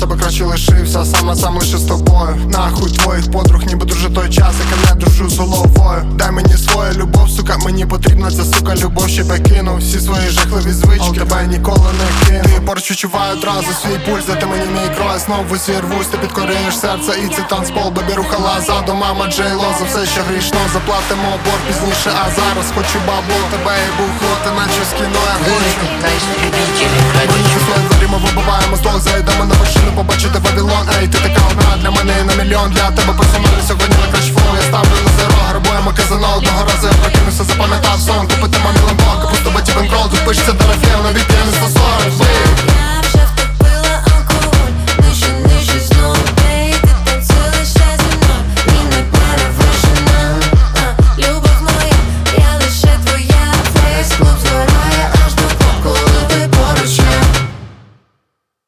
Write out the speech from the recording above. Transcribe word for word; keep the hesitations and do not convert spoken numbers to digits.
себе краще лишився, сам на сам лише з тобою. Нахуй твоїх подруг, ніби друже той час, яка не дружу з головою. Дай мені свою любов, сука, мені потрібна ця сука любов, щоб я кинув всі свої жахливі звички, а тебе ніколи не кину. Ти поруч відчуваю одразу свій пульс, де ти мені мій крой, знову зірвусь, ти підкорюєш серце і це танцпол, бебі рухала ззаду, мама Джейло, за все, що грішно, заплатимо борг пізніше, а зараз хочу бабло, тебе і бухло, ти наче з кіно, я хочу. Мені свої двері, ми вибиваємо з того, зайдемо на вершину, побачити Вавилон. Ей, ти така одна для мене і на мільйон, для тебе персонально сьогодні на краш-флоу. Я ставлю на зеро, грабуємо казино, одного разу я прокинувся, запам'ятав сон, купити мамі ламбо, капусту баті бенкрол, тут пишеться дорофєв на біті.